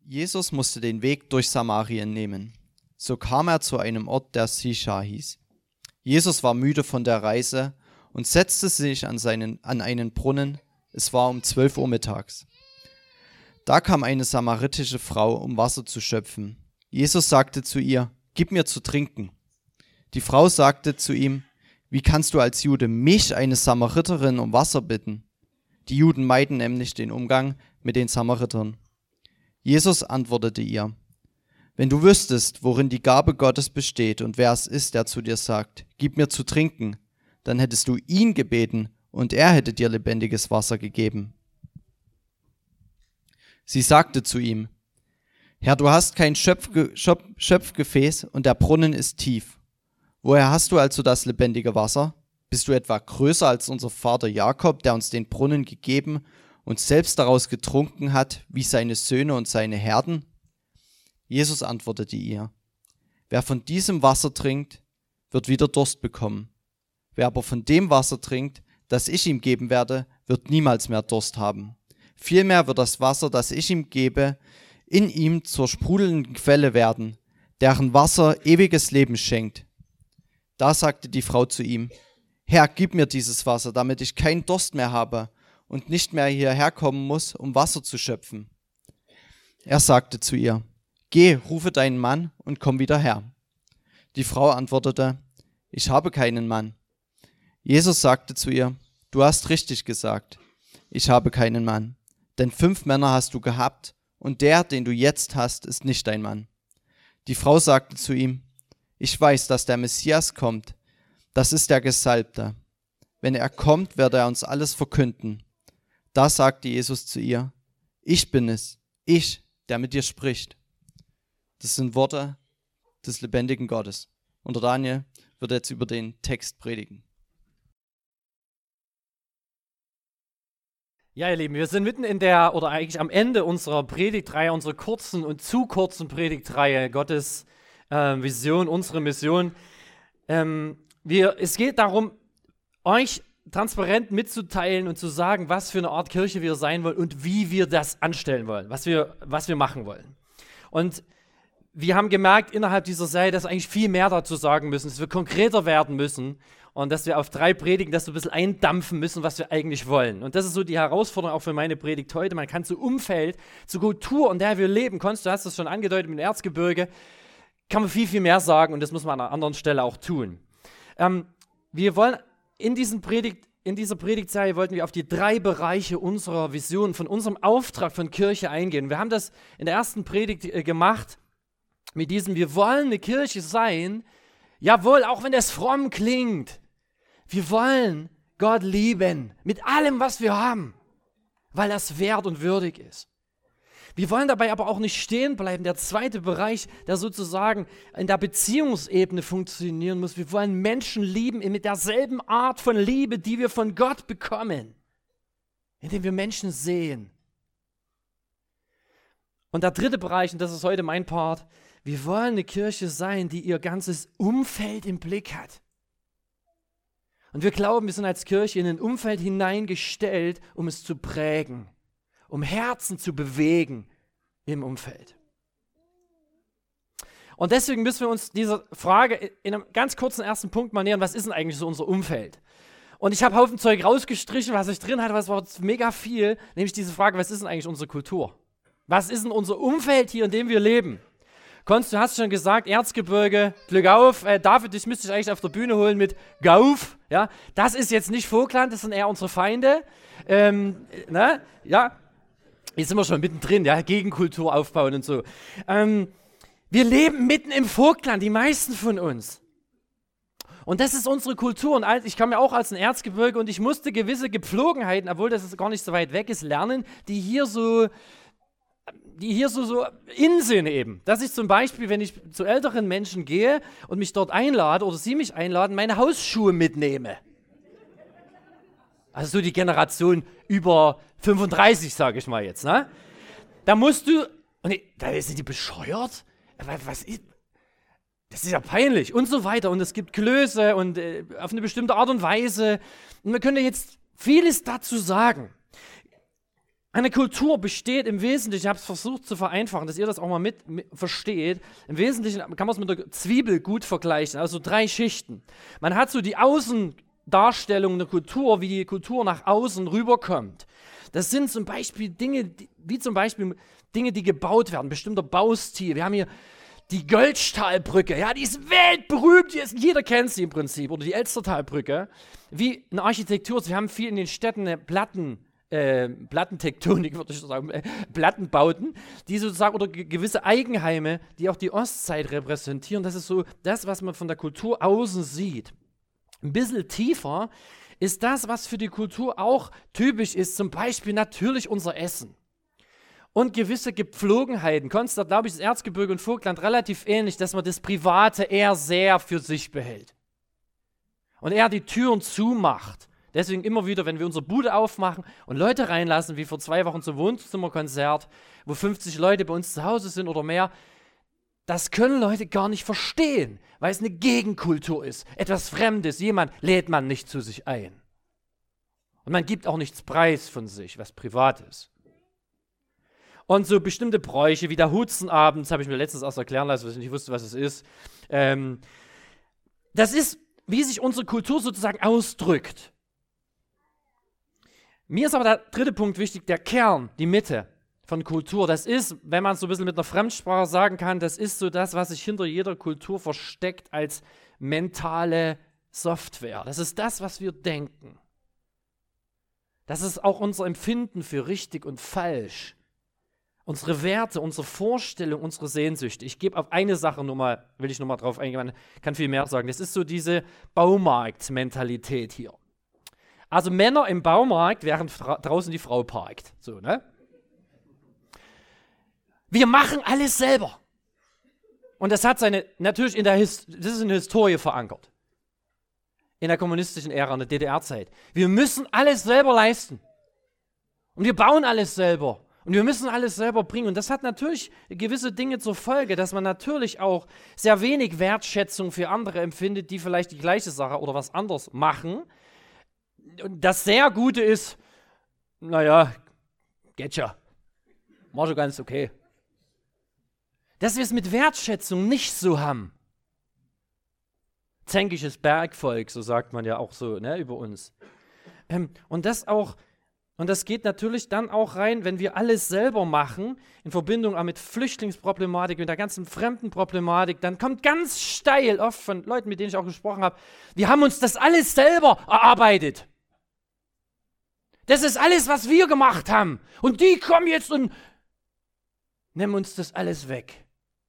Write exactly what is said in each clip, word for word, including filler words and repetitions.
Jesus musste den Weg durch Samarien nehmen. So kam er zu einem Ort, der Sichar hieß. Jesus war müde von der Reise und setzte sich an, seinen, an einen Brunnen. Es war um zwölf Uhr mittags. Da kam eine samaritische Frau, um Wasser zu schöpfen. Jesus sagte zu ihr: Gib mir zu trinken. Die Frau sagte zu ihm: Wie kannst du als Jude mich, eine Samariterin, um Wasser bitten? Die Juden meiden nämlich den Umgang mit den Samaritern. Jesus antwortete ihr: Wenn du wüsstest, worin die Gabe Gottes besteht und wer es ist, der zu dir sagt: Gib mir zu trinken, dann hättest du ihn gebeten und er hätte dir lebendiges Wasser gegeben. Sie sagte zu ihm: Herr, du hast kein Schöpfge- Schöpf- Schöpfgefäß und der Brunnen ist tief. Woher hast du also das lebendige Wasser? Bist du etwa größer als unser Vater Jakob, der uns den Brunnen gegeben und selbst daraus getrunken hat, wie seine Söhne und seine Herden? Jesus antwortete ihr: Wer von diesem Wasser trinkt, wird wieder Durst bekommen. Wer aber von dem Wasser trinkt, das ich ihm geben werde, wird niemals mehr Durst haben. Vielmehr wird das Wasser, das ich ihm gebe, in ihm zur sprudelnden Quelle werden, deren Wasser ewiges Leben schenkt. Da sagte die Frau zu ihm: Herr, gib mir dieses Wasser, damit ich keinen Durst mehr habe und nicht mehr hierher kommen muss, um Wasser zu schöpfen. Er sagte zu ihr: Geh, rufe deinen Mann und komm wieder her. Die Frau antwortete: Ich habe keinen Mann. Jesus sagte zu ihr: Du hast richtig gesagt, ich habe keinen Mann. Denn fünf Männer hast du gehabt, und der, den du jetzt hast, ist nicht dein Mann. Die Frau sagte zu ihm: Ich weiß, dass der Messias kommt. Das ist der Gesalbte. Wenn er kommt, wird er uns alles verkünden. Da sagte Jesus zu ihr: Ich bin es, ich, der mit dir spricht. Das sind Worte des lebendigen Gottes. Und der Daniel wird jetzt über den Text predigen. Ja, ihr Lieben, wir sind mitten in der, oder eigentlich am Ende unserer Predigtreihe, unserer kurzen und zu kurzen Predigtreihe, Gottes äh, Vision, unsere Mission. Ähm, wir, es geht darum, euch transparent mitzuteilen und zu sagen, was für eine Art Kirche wir sein wollen und wie wir das anstellen wollen, was wir, was wir machen wollen. Und wir haben gemerkt innerhalb dieser Serie, dass wir eigentlich viel mehr dazu sagen müssen, dass wir konkreter werden müssen und dass wir auf drei Predigen das so ein bisschen eindampfen müssen, was wir eigentlich wollen. Und das ist so die Herausforderung auch für meine Predigt heute. Man kann zu Umfeld, zur Kultur, in der wir leben, Konst, du hast das schon angedeutet mit dem Erzgebirge, kann man viel, viel mehr sagen und das muss man an einer anderen Stelle auch tun. Ähm, wir wollen in, diesen Predigt, in dieser Predigtserie wollten wir auf die drei Bereiche unserer Vision, von unserem Auftrag von Kirche eingehen. Wir haben das in der ersten Predigt äh, gemacht mit diesem: Wir wollen eine Kirche sein, jawohl, auch wenn das fromm klingt. Wir wollen Gott lieben mit allem, was wir haben, weil das wert und würdig ist. Wir wollen dabei aber auch nicht stehen bleiben. Der zweite Bereich, der sozusagen in der Beziehungsebene funktionieren muss. Wir wollen Menschen lieben mit derselben Art von Liebe, die wir von Gott bekommen, indem wir Menschen sehen. Und der dritte Bereich, und das ist heute mein Part, wir wollen eine Kirche sein, die ihr ganzes Umfeld im Blick hat. Und wir glauben, wir sind als Kirche in ein Umfeld hineingestellt, um es zu prägen, um Herzen zu bewegen im Umfeld. Und deswegen müssen wir uns dieser Frage in einem ganz kurzen ersten Punkt mal nähern: Was ist denn eigentlich so unser Umfeld? Und ich habe Haufen Zeug rausgestrichen, was ich drin hatte, was war mega viel, nämlich diese Frage: Was ist denn eigentlich unsere Kultur? Was ist denn unser Umfeld hier, in dem wir leben? Konst, du hast schon gesagt, Erzgebirge, Glück auf. Äh, David, dich müsste ich eigentlich auf der Bühne holen mit Gauf. Ja? Das ist jetzt nicht Vogtland, das sind eher unsere Feinde. Ähm, ne? Ja, jetzt sind wir schon mittendrin, ja, Gegenkultur aufbauen und so. Ähm, wir leben mitten im Vogtland, die meisten von uns. Und das ist unsere Kultur. Und ich komme ja auch als ein Erzgebirge und ich musste gewisse Gepflogenheiten, obwohl das gar nicht so weit weg ist, lernen, die hier so... die hier so, so in sind eben. Dass ich zum Beispiel, wenn ich zu älteren Menschen gehe und mich dort einlade oder sie mich einladen, meine Hausschuhe mitnehme. Also so die Generation über fünfunddreißig, sage ich mal jetzt. Ne? Da musst du, und ich, da sind die bescheuert? Was ist, das ist ja peinlich und so weiter. Und es gibt Klöße und äh, auf eine bestimmte Art und Weise. Und wir können jetzt vieles dazu sagen. Eine Kultur besteht im Wesentlichen, ich habe es versucht zu vereinfachen, dass ihr das auch mal mit, mit versteht, im Wesentlichen kann man es mit der Zwiebel gut vergleichen, also drei Schichten. Man hat so die Außendarstellung der Kultur, wie die Kultur nach außen rüberkommt. Das sind zum Beispiel Dinge, wie zum Beispiel Dinge, die gebaut werden, bestimmter Baustil. Wir haben hier die Göldstahlbrücke, ja, die ist weltberühmt, die ist, jeder kennt sie im Prinzip, oder die Elstertalbrücke. Wie eine Architektur, wir haben viel in den Städten eine Platten, äh, Plattentektonik, würde ich sagen, äh, Plattenbauten, die sozusagen, oder ge- gewisse Eigenheime, die auch die Ostzeit repräsentieren. Das ist so das, was man von der Kultur außen sieht. Ein bisschen tiefer ist das, was für die Kultur auch typisch ist, zum Beispiel natürlich unser Essen. Und gewisse Gepflogenheiten. Konstanz, glaube ich, das Erzgebirge und Vogtland relativ ähnlich, dass man das Private eher sehr für sich behält. Und eher die Türen zumacht. Deswegen immer wieder, wenn wir unsere Bude aufmachen und Leute reinlassen, wie vor zwei Wochen zum Wohnzimmerkonzert, wo fünfzig Leute bei uns zu Hause sind oder mehr, das können Leute gar nicht verstehen, weil es eine Gegenkultur ist. Etwas Fremdes, jemand lädt man nicht zu sich ein. Und man gibt auch nichts preis von sich, was privat ist. Und so bestimmte Bräuche wie der Hutzenabend, das habe ich mir letztens erst erklären lassen, weil ich nicht wusste, was es ist. Ähm, das ist, wie sich unsere Kultur sozusagen ausdrückt. Mir ist aber der dritte Punkt wichtig, der Kern, die Mitte von Kultur. Das ist, wenn man es so ein bisschen mit einer Fremdsprache sagen kann, das ist so das, was sich hinter jeder Kultur versteckt als mentale Software. Das ist das, was wir denken. Das ist auch unser Empfinden für richtig und falsch. Unsere Werte, unsere Vorstellung, unsere Sehnsüchte. Ich gebe auf eine Sache nur mal, will ich nur mal drauf eingehen, man kann viel mehr sagen. Das ist so diese Baumarktmentalität hier. Also Männer im Baumarkt, während fra- draußen die Frau parkt. So, ne? Wir machen alles selber. Und das hat seine, natürlich in der His- das ist in der Historie verankert. In der kommunistischen Ära, in der D D R-Zeit. Wir müssen alles selber leisten. Und wir bauen alles selber. Und wir müssen alles selber bringen. Und das hat natürlich gewisse Dinge zur Folge, dass man natürlich auch sehr wenig Wertschätzung für andere empfindet, die vielleicht die gleiche Sache oder was anderes machen. Und das sehr Gute ist, naja, geht ja. War schon ganz okay. Dass wir es mit Wertschätzung nicht so haben. Zänkisches Bergvolk, so sagt man ja auch so, ne, über uns. Ähm, und das auch Und das geht natürlich dann auch rein, wenn wir alles selber machen, in Verbindung auch mit Flüchtlingsproblematik, mit der ganzen Fremdenproblematik, dann kommt ganz steil, oft von Leuten, mit denen ich auch gesprochen habe, wir haben uns das alles selber erarbeitet. Das ist alles, was wir gemacht haben. Und die kommen jetzt und nehmen uns das alles weg.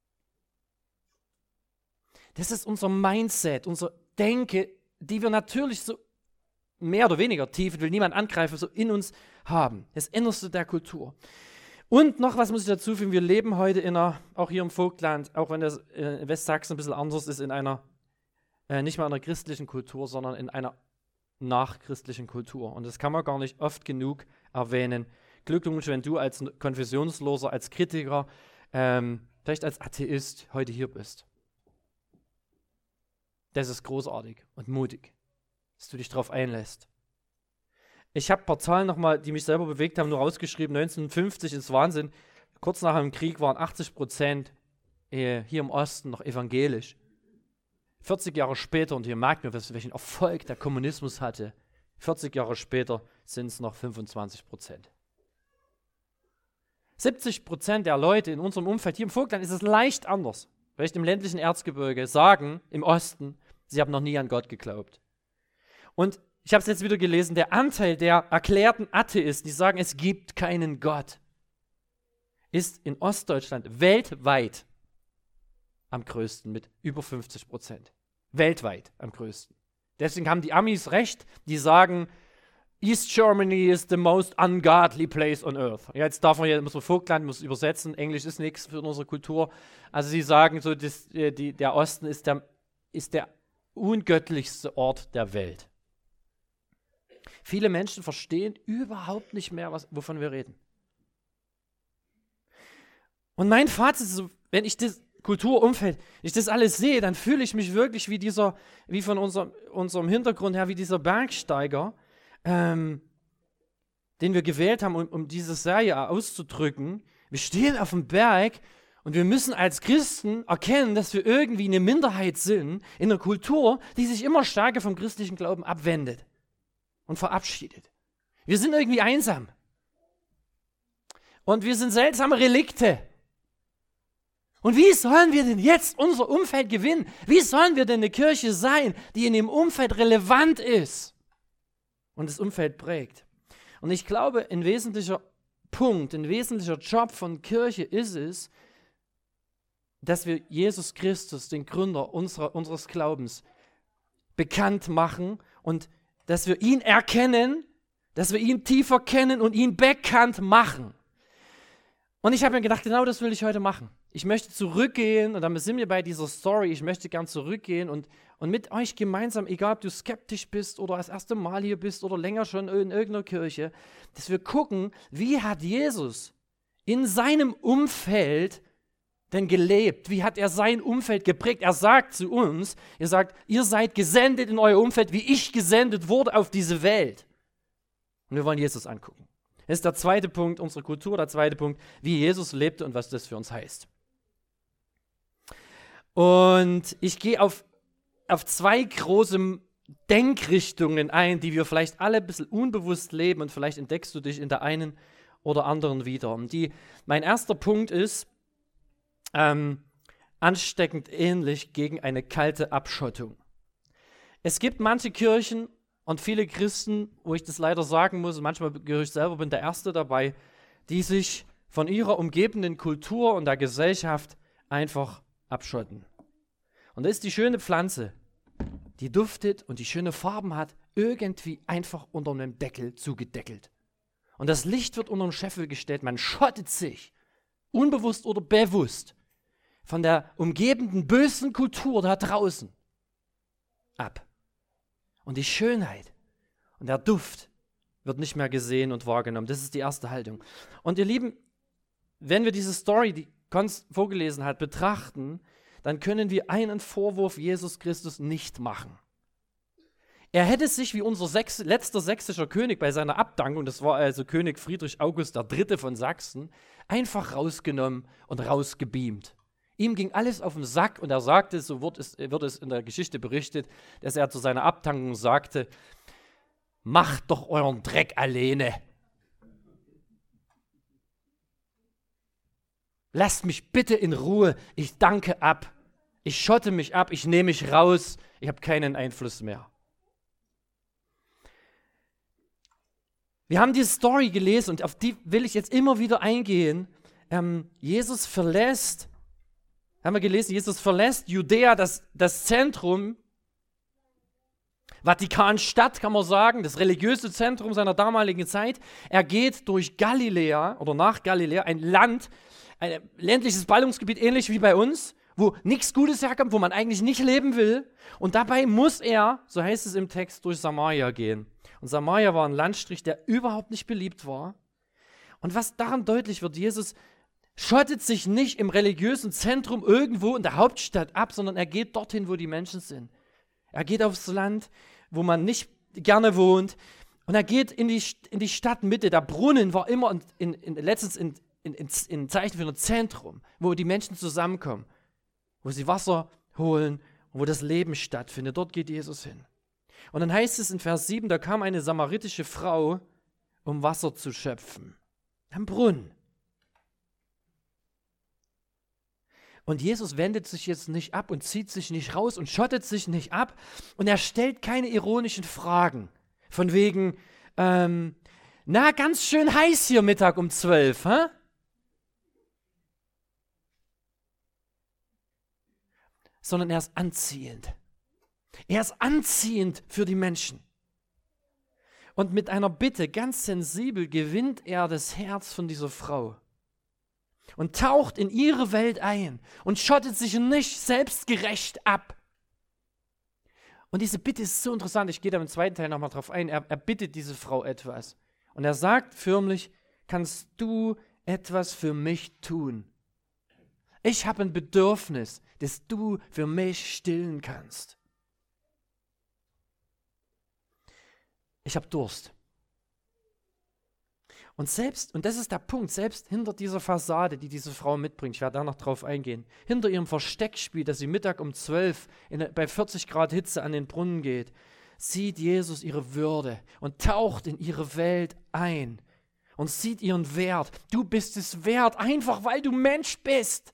Das ist unser Mindset, unser Denke, die wir natürlich so mehr oder weniger tief, will niemand angreifen, so in uns haben. Das Innerste der Kultur. Und noch was muss ich dazu fügen, wir leben heute in einer, auch hier im Vogtland, auch wenn das in Westsachsen ein bisschen anders ist, in einer, äh, nicht mal einer christlichen Kultur, sondern in einer nachchristlichen Kultur. Und das kann man gar nicht oft genug erwähnen. Glückwunsch, wenn du als Konfessionsloser, als Kritiker, ähm, vielleicht als Atheist heute hier bist. Das ist großartig und mutig, dass du dich darauf einlässt. Ich habe ein paar Zahlen nochmal, die mich selber bewegt haben, nur rausgeschrieben. neunzehnhundertfünfzig ist Wahnsinn. Kurz nach dem Krieg waren achtzig Prozent äh, hier im Osten noch evangelisch. vierzig Jahre später, und hier merkt man, welchen Erfolg der Kommunismus hatte, vierzig Jahre später sind es noch fünfundzwanzig Prozent. siebzig Prozent der Leute in unserem Umfeld, hier im Vogtland, ist es leicht anders. Vielleicht im ländlichen Erzgebirge sagen, im Osten, sie haben noch nie an Gott geglaubt. Und ich habe es jetzt wieder gelesen, der Anteil der erklärten Atheisten, die sagen, es gibt keinen Gott, ist in Ostdeutschland weltweit am größten mit über fünfzig Prozent. Weltweit am größten. Deswegen haben die Amis recht, die sagen, East Germany is the most ungodly place on earth. Ja, jetzt darf man ja, muss man Vogtland, muss übersetzen, Englisch ist nichts für unsere Kultur. Also sie sagen so, das, die, der Osten ist der, ist der ungöttlichste Ort der Welt. Viele Menschen verstehen überhaupt nicht mehr, was, wovon wir reden. Und mein Fazit ist so, wenn ich das Kulturumfeld, wenn ich das alles sehe, dann fühle ich mich wirklich wie dieser, wie von unserem, unserem Hintergrund her, wie dieser Bergsteiger, ähm, den wir gewählt haben, um, um diese Serie auszudrücken. Wir stehen auf dem Berg und wir müssen als Christen erkennen, dass wir irgendwie eine Minderheit sind in einer Kultur, die sich immer stärker vom christlichen Glauben abwendet und verabschiedet. Wir sind irgendwie einsam. Und wir sind seltsame Relikte. Und wie sollen wir denn jetzt unser Umfeld gewinnen? Wie sollen wir denn eine Kirche sein, die in dem Umfeld relevant ist und das Umfeld prägt? Und ich glaube, ein wesentlicher Punkt, ein wesentlicher Job von Kirche ist es, dass wir Jesus Christus, den Gründer unserer, unseres Glaubens, bekannt machen und dass wir ihn erkennen, dass wir ihn tiefer kennen und ihn bekannt machen. Und ich habe mir gedacht, genau das will ich heute machen. Ich möchte zurückgehen, und damit sind wir bei dieser Story, ich möchte gern zurückgehen und, und mit euch gemeinsam, egal ob du skeptisch bist oder das erste Mal hier bist oder länger schon in irgendeiner Kirche, dass wir gucken, wie hat Jesus in seinem Umfeld denn gelebt? Wie hat er sein Umfeld geprägt? Er sagt zu uns, er sagt, ihr seid gesendet in euer Umfeld, wie ich gesendet wurde auf diese Welt. Und wir wollen Jesus angucken. Das ist der zweite Punkt unserer Kultur, der zweite Punkt, wie Jesus lebte und was das für uns heißt. Und ich gehe auf, auf zwei große Denkrichtungen ein, die wir vielleicht alle ein bisschen unbewusst leben und vielleicht entdeckst du dich in der einen oder anderen wieder. Und die, mein erster Punkt ist, ähm, ansteckend ähnlich gegen eine kalte Abschottung. Es gibt manche Kirchen und viele Christen, wo ich das leider sagen muss, und manchmal gehöre ich selber, bin der Erste dabei, die sich von ihrer umgebenden Kultur und der Gesellschaft einfach abschotten. Und das ist die schöne Pflanze, die duftet und die schöne Farben hat, irgendwie einfach unter einem Deckel zugedeckelt. Und das Licht wird unter den Scheffel gestellt, man schottet sich, unbewusst oder bewusst, von der umgebenden bösen Kultur da draußen ab. Und die Schönheit und der Duft wird nicht mehr gesehen und wahrgenommen. Das ist die erste Haltung. Und ihr Lieben, wenn wir diese Story, die Konst vorgelesen hat, betrachten, dann können wir einen Vorwurf Jesus Christus nicht machen. Er hätte sich wie unser Sechs, letzter sächsischer König bei seiner Abdankung, das war also König Friedrich August der Dritte von Sachsen, einfach rausgenommen und rausgebeamt. Ihm ging alles auf den Sack und er sagte, so wird es, wird es in der Geschichte berichtet, dass er zu seiner Abdankung sagte, macht doch euren Dreck alleine. Lasst mich bitte in Ruhe, ich danke ab, ich schotte mich ab, ich nehme mich raus, ich habe keinen Einfluss mehr. Wir haben diese Story gelesen und auf die will ich jetzt immer wieder eingehen. Ähm, Jesus verlässt, haben wir gelesen, Jesus verlässt Judäa, das, das Zentrum, Vatikanstadt kann man sagen, das religiöse Zentrum seiner damaligen Zeit. Er geht durch Galiläa oder nach Galiläa, ein Land, ein ländliches Ballungsgebiet, ähnlich wie bei uns, wo nichts Gutes herkommt, wo man eigentlich nicht leben will. Und dabei muss er, so heißt es im Text, durch Samaria gehen. Und Samaria war ein Landstrich, der überhaupt nicht beliebt war. Und was daran deutlich wird, Jesus schottet sich nicht im religiösen Zentrum irgendwo in der Hauptstadt ab, sondern er geht dorthin, wo die Menschen sind. Er geht aufs Land, wo man nicht gerne wohnt. Und er geht in die, in die Stadtmitte. Der Brunnen war immer in, in, in, letztens in, in, in, in Zeichen für ein Zentrum, wo die Menschen zusammenkommen, wo sie Wasser holen und wo das Leben stattfindet. Dort geht Jesus hin. Und dann heißt es in Vers sieben, da kam eine samaritische Frau, um Wasser zu schöpfen. Am Brunnen. Und Jesus wendet sich jetzt nicht ab und zieht sich nicht raus und schottet sich nicht ab. Und er stellt keine ironischen Fragen. Von wegen, ähm, na, ganz schön heiß hier Mittag um zwölf, hä? Sondern er ist anziehend. Er ist anziehend für die Menschen. Und mit einer Bitte, ganz sensibel, gewinnt er das Herz von dieser Frau. Und taucht in ihre Welt ein und schottet sich nicht selbstgerecht ab. Und diese Bitte ist so interessant, ich gehe da im zweiten Teil nochmal drauf ein, er, er bittet diese Frau etwas. Und er sagt förmlich, kannst du etwas für mich tun? Ich habe ein Bedürfnis, das du für mich stillen kannst. Ich habe Durst. Und selbst, und das ist der Punkt, selbst hinter dieser Fassade, die diese Frau mitbringt, ich werde da noch drauf eingehen, hinter ihrem Versteckspiel, dass sie Mittag um zwölf in, bei vierzig Grad Hitze an den Brunnen geht, sieht Jesus ihre Würde und taucht in ihre Welt ein und sieht ihren Wert. Du bist es wert, einfach weil du Mensch bist.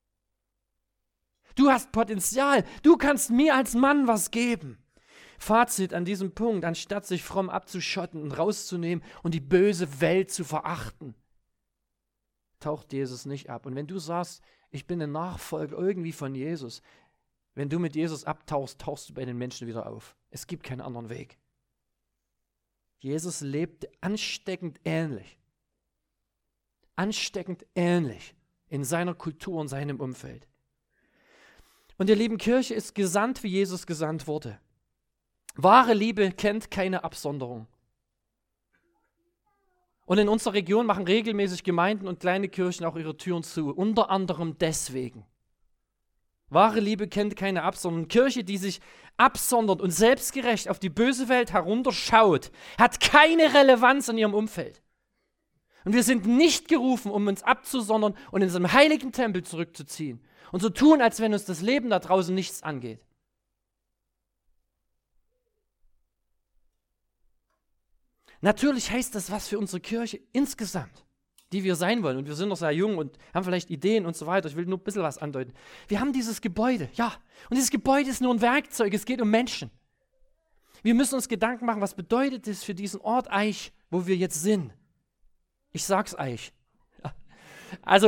Du hast Potenzial, du kannst mir als Mann was geben. Fazit an diesem Punkt, anstatt sich fromm abzuschotten und rauszunehmen und die böse Welt zu verachten, taucht Jesus nicht ab. Und wenn du sagst, ich bin ein Nachfolger irgendwie von Jesus, wenn du mit Jesus abtauchst, tauchst du bei den Menschen wieder auf. Es gibt keinen anderen Weg. Jesus lebte ansteckend ähnlich. Ansteckend ähnlich in seiner Kultur und seinem Umfeld. Und ihr lieben, Kirche ist gesandt, wie Jesus gesandt wurde. Wahre Liebe kennt keine Absonderung. Und in unserer Region machen regelmäßig Gemeinden und kleine Kirchen auch ihre Türen zu, unter anderem deswegen. Wahre Liebe kennt keine Absonderung. Kirche, die sich absondert und selbstgerecht auf die böse Welt herunterschaut, hat keine Relevanz in ihrem Umfeld. Und wir sind nicht gerufen, um uns abzusondern und in unserem heiligen Tempel zurückzuziehen und so tun, als wenn uns das Leben da draußen nichts angeht. Natürlich heißt das was für unsere Kirche insgesamt, die wir sein wollen. Und wir sind noch sehr jung und haben vielleicht Ideen und so weiter. Ich will nur ein bisschen was andeuten. Wir haben dieses Gebäude, ja. Und dieses Gebäude ist nur ein Werkzeug. Es geht um Menschen. Wir müssen uns Gedanken machen, was bedeutet es für diesen Ort Eich, wo wir jetzt sind. Ich sag's Eich. Also,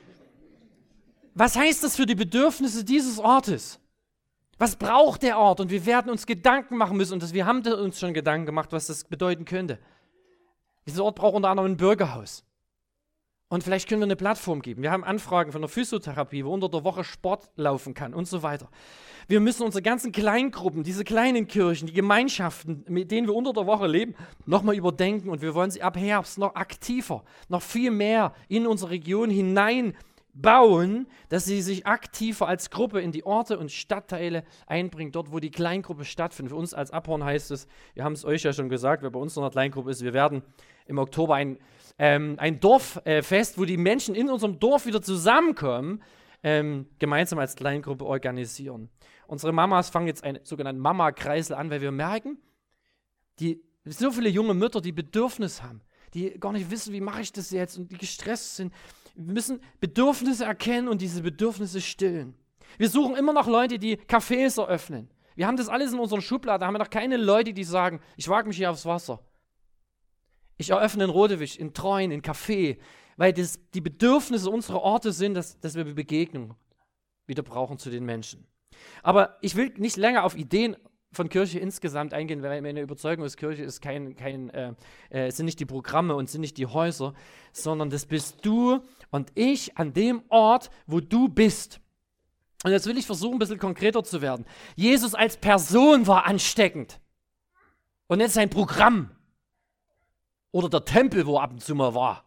was heißt das für die Bedürfnisse dieses Ortes? Was braucht der Ort? Und wir werden uns Gedanken machen müssen. Und das, wir haben uns schon Gedanken gemacht, was das bedeuten könnte. Dieser Ort braucht unter anderem ein Bürgerhaus. Und vielleicht können wir eine Plattform geben. Wir haben Anfragen von der Physiotherapie, wo unter der Woche Sport laufen kann und so weiter. Wir müssen unsere ganzen Kleingruppen, diese kleinen Kirchen, die Gemeinschaften, mit denen wir unter der Woche leben, nochmal überdenken. Und wir wollen sie ab Herbst noch aktiver, noch viel mehr in unsere Region hinein bauen, dass sie sich aktiver als Gruppe in die Orte und Stadtteile einbringt, dort, wo die Kleingruppe stattfindet. Für uns als Abhorn heißt es, wir haben es euch ja schon gesagt, wer bei uns noch eine Kleingruppe ist, wir werden im Oktober ein, ähm, ein Dorffest, äh, wo die Menschen in unserem Dorf wieder zusammenkommen, ähm, gemeinsam als Kleingruppe organisieren. Unsere Mamas fangen jetzt einen sogenannten Mama-Kreisel an, weil wir merken, die, so viele junge Mütter, die Bedürfnis haben, die gar nicht wissen, wie mache ich das jetzt und die gestresst sind. Wir müssen Bedürfnisse erkennen und diese Bedürfnisse stillen. Wir suchen immer noch Leute, die Cafés eröffnen. Wir haben das alles in unserer Schublade. Da haben wir noch keine Leute, die sagen, ich wage mich hier aufs Wasser. Ich eröffne in Rodewig, in Treuen, in Café, weil das die Bedürfnisse unserer Orte sind, dass, dass wir Begegnung wieder brauchen zu den Menschen. Aber ich will nicht länger auf Ideen von Kirche insgesamt eingehen, weil meine Überzeugung ist, Kirche ist kein, kein, äh, äh, sind nicht die Programme und sind nicht die Häuser, sondern das bist du und ich an dem Ort, wo du bist. Und jetzt will ich versuchen, ein bisschen konkreter zu werden. Jesus als Person war ansteckend und nicht sein Programm oder der Tempel, wo er ab und zu mal war.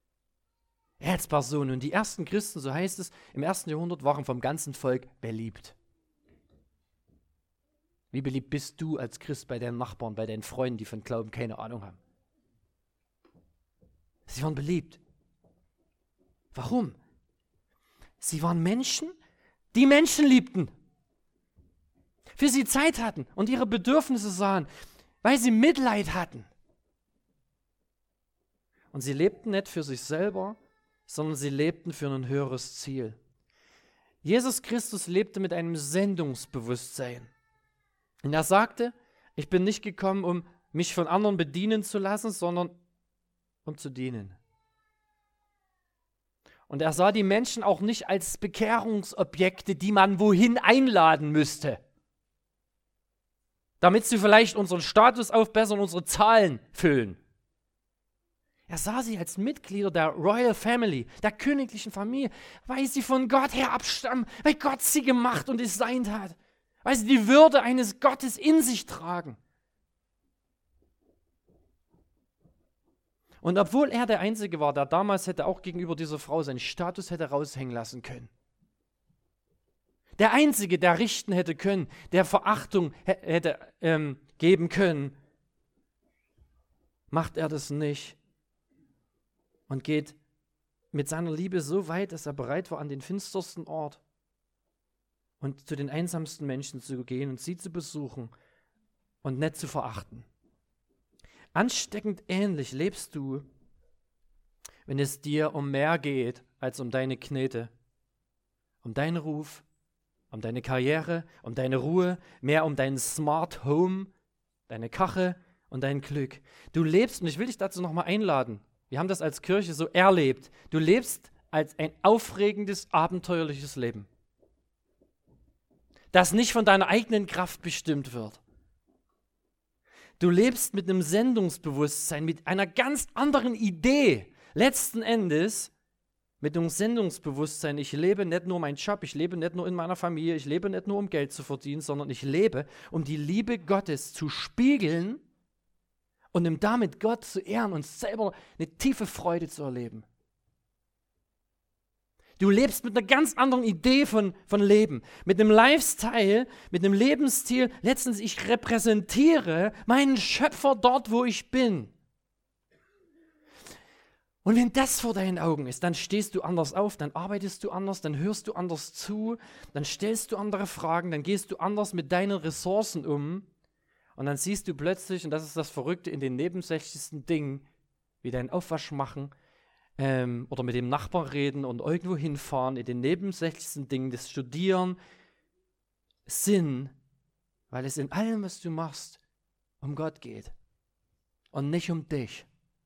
Er als Person. Und die ersten Christen, so heißt es, im ersten Jahrhundert waren vom ganzen Volk beliebt. Wie beliebt bist du als Christ bei deinen Nachbarn, bei deinen Freunden, die von Glauben keine Ahnung haben? Sie waren beliebt. Warum? Sie waren Menschen, die Menschen liebten. Für sie Zeit hatten und ihre Bedürfnisse sahen, weil sie Mitleid hatten. Und sie lebten nicht für sich selber, sondern sie lebten für ein höheres Ziel. Jesus Christus lebte mit einem Sendungsbewusstsein. Und er sagte, ich bin nicht gekommen, um mich von anderen bedienen zu lassen, sondern um zu dienen. Und er sah die Menschen auch nicht als Bekehrungsobjekte, die man wohin einladen müsste, damit sie vielleicht unseren Status aufbessern, unsere Zahlen füllen. Er sah sie als Mitglieder der Royal Family, der königlichen Familie, weil sie von Gott her abstammen, weil Gott sie gemacht und designt hat, weil sie die Würde eines Gottes in sich tragen. Und obwohl er der Einzige war, der damals hätte auch gegenüber dieser Frau seinen Status hätte raushängen lassen können. Der Einzige, der richten hätte können, der Verachtung hätte ähm, geben können, macht er das nicht. und geht mit seiner Liebe so weit, dass er bereit war, an den finstersten Ort und zu den einsamsten Menschen zu gehen und sie zu besuchen und nicht zu verachten. Ansteckend ähnlich lebst du, wenn es dir um mehr geht als um deine Knete, um deinen Ruf, um deine Karriere, um deine Ruhe, mehr um dein Smart Home, deine Kache und dein Glück. Du lebst, und ich will dich dazu nochmal einladen, wir haben das als Kirche so erlebt, du lebst als ein aufregendes, abenteuerliches Leben, das nicht von deiner eigenen Kraft bestimmt wird. Du lebst mit einem Sendungsbewusstsein, mit einer ganz anderen Idee. Letzten Endes mit einem Sendungsbewusstsein. Ich lebe nicht nur meinen Job, ich lebe nicht nur in meiner Familie, ich lebe nicht nur, um Geld zu verdienen, sondern ich lebe, um die Liebe Gottes zu spiegeln und um damit Gott zu ehren und selber eine tiefe Freude zu erleben. Du lebst mit einer ganz anderen Idee von, von Leben, mit einem Lifestyle, mit einem Lebensstil. Letztens, ich repräsentiere meinen Schöpfer dort, wo ich bin. Und wenn das vor deinen Augen ist, dann stehst du anders auf, dann arbeitest du anders, dann hörst du anders zu, dann stellst du andere Fragen, dann gehst du anders mit deinen Ressourcen um und dann siehst du plötzlich, und das ist das Verrückte, in den nebensächlichsten Dingen, wie dein Aufwasch machen ähm, oder mit dem Nachbarn reden und irgendwo hinfahren, in den nebensächlichsten Dingen, das Studieren, Sinn, weil es in allem, was du machst, um Gott geht und nicht um dich.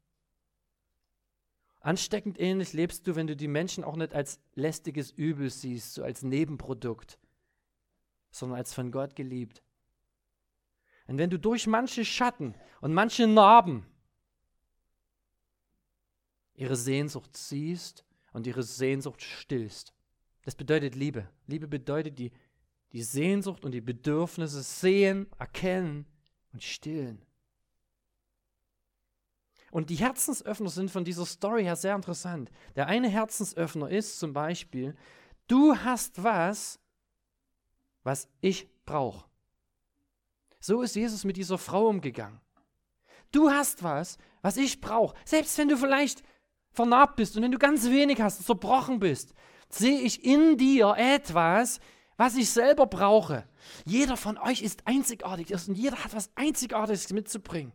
Ansteckend ähnlich lebst du, wenn du die Menschen auch nicht als lästiges Übel siehst, so als Nebenprodukt, sondern als von Gott geliebt. Und wenn du durch manche Schatten und manche Narben ihre Sehnsucht siehst und ihre Sehnsucht stillst. Das bedeutet Liebe. Liebe bedeutet die, die Sehnsucht und die Bedürfnisse sehen, erkennen und stillen. Und die Herzensöffner sind von dieser Story her sehr interessant. Der eine Herzensöffner ist zum Beispiel, du hast was, was ich brauche. So ist Jesus mit dieser Frau umgegangen. Du hast was, was ich brauche. Selbst wenn du vielleicht vernarbt bist und wenn du ganz wenig hast, zerbrochen bist, sehe ich in dir etwas, was ich selber brauche. Jeder von euch ist einzigartig und jeder hat was Einzigartiges mitzubringen.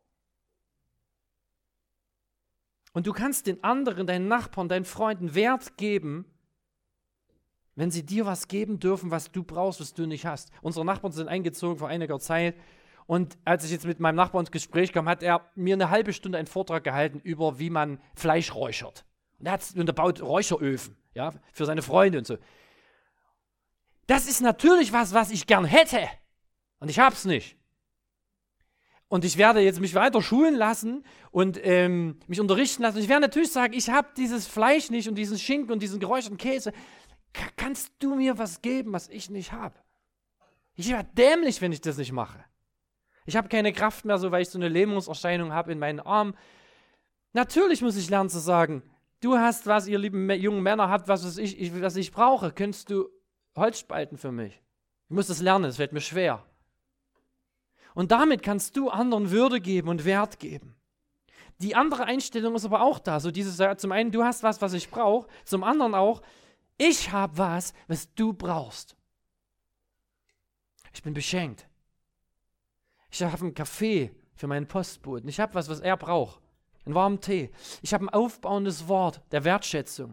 Und du kannst den anderen, deinen Nachbarn, deinen Freunden Wert geben, wenn sie dir was geben dürfen, was du brauchst, was du nicht hast. Unsere Nachbarn sind eingezogen vor einiger Zeit und als ich jetzt mit meinem Nachbarn ins Gespräch kam, hat er mir eine halbe Stunde einen Vortrag gehalten über, wie man Fleisch räuchert. Und er, hat, und er baut Räucheröfen, ja, für seine Freunde und so. Das ist natürlich was, was ich gern hätte und ich hab's nicht. Und ich werde jetzt mich weiter schulen lassen und ähm, mich unterrichten lassen. Und ich werde natürlich sagen, ich habe dieses Fleisch nicht und diesen Schinken und diesen geräucherten Käse. Ka- kannst du mir was geben, was ich nicht habe? Ich werde dämlich, wenn ich das nicht mache. Ich habe keine Kraft mehr, so weil ich so eine Lähmungserscheinung habe in meinen Armen. Natürlich muss ich lernen zu sagen, du hast was, ihr lieben jungen Männer habt was, was ich, ich, was ich brauche. Könntest du Holz spalten für mich? Ich muss das lernen, es fällt mir schwer. Und damit kannst du anderen Würde geben und Wert geben. Die andere Einstellung ist aber auch da. So dieses, zum einen, du hast was, was ich brauche. Zum anderen auch, ich habe was, was du brauchst. Ich bin beschenkt. Ich habe einen Kaffee für meinen Postboten. Ich habe was, was er braucht. Einen warmen Tee. Ich habe ein aufbauendes Wort der Wertschätzung.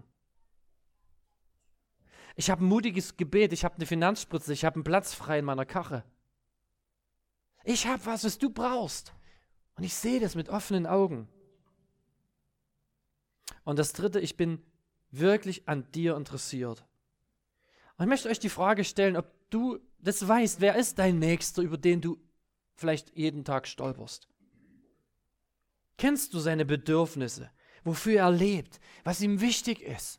Ich habe ein mutiges Gebet. Ich habe eine Finanzspritze. Ich habe einen Platz frei in meiner Kache. Ich habe was, was du brauchst. Und ich sehe das mit offenen Augen. Und das Dritte, ich bin wirklich an dir interessiert. Und ich möchte euch die Frage stellen, ob du das weißt, wer ist dein Nächster, über den du vielleicht jeden Tag stolperst? Kennst du seine Bedürfnisse, wofür er lebt, was ihm wichtig ist?